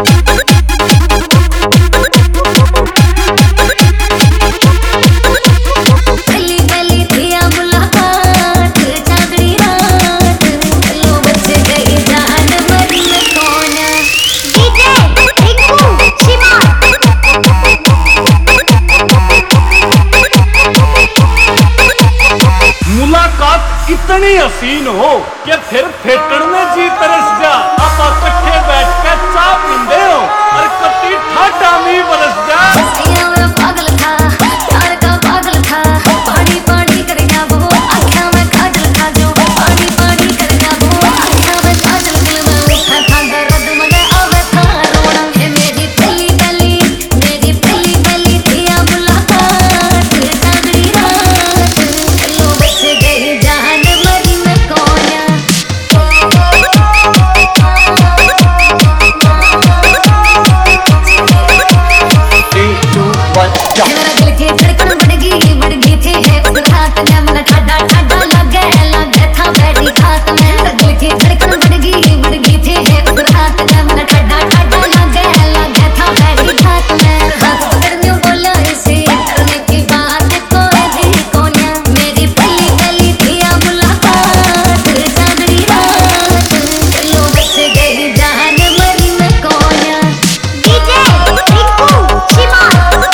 इतनी हसीन हो कि फिर फेटन में जी तरस जा। आप इकट्ठे बैठ कर चाय पींदे हो और कति ठाठा में बरस जा। पागल था प्यार का पागल था, पानी पानी कर गया वो आँखों में काजल था, जो पानी पानी कर गया वो आँखों में काजल, दिल में लिखा था दर्द मगर आवे था रोना। है मेरी पहली पहली थिया मुलाकात, चांदनी रात लो बच गई जान मरी मैं कोया। 3, 2, 1 go। मेरा दिल की धड़कन बढ़ गई थी है उस रात में, मन ठाडा ठाडा लगे था बैठी खात में। मेरा दिल की धड़कन बढ़ गई थी है उस रात में, मन ठाडा ठाडा लगे था बैठी खात में। हाथ पकड़ने बोला इसे डरने की बात कोई भी कोन्या। मेरी पहली थिया मुलाकात, चांदनी रात लो बच गई जान मरी मैं कोया। DJ Rinku Shima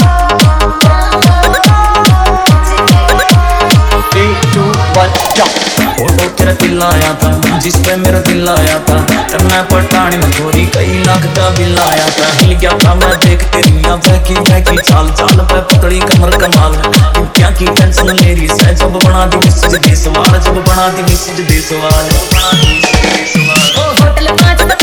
3, 2, 1 go। Photo तेरा दिल आया था जिस पे मेरा दिल आया था, तब मैं पटानी में थोड़ी कई लाख का बिल आया था। हिल गया था मैं देख तेरी बहकी चाल चाल पे पकड़ी कमर कमाल। तू क्या की टेंशन मेरी से जब बना दी मैसेज दे सवाल, जब बना दी मैसेज दे सवाल। होटल 5